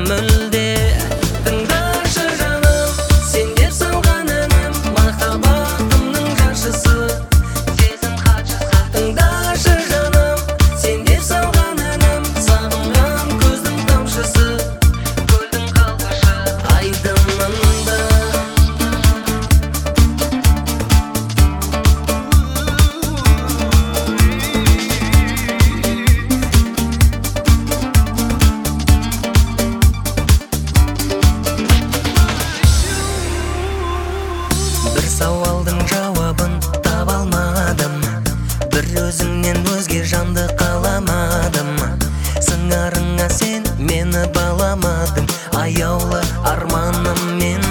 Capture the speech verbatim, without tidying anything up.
мүлде. Тыңдашы жаным, сен деп салған әнім, махаббатымның жаршысы, сезім хатшысы. Тыңдашы жаным, сен деп салған әнім, сағынған көздің тамшысы, көлдің қалғышы айдынында. Бір сауалдың жауабын таба алмадым, бір өзіңнен өзге жанды қаламадым. Сыңарыңа сен мені баламадың, аяулы арманым мен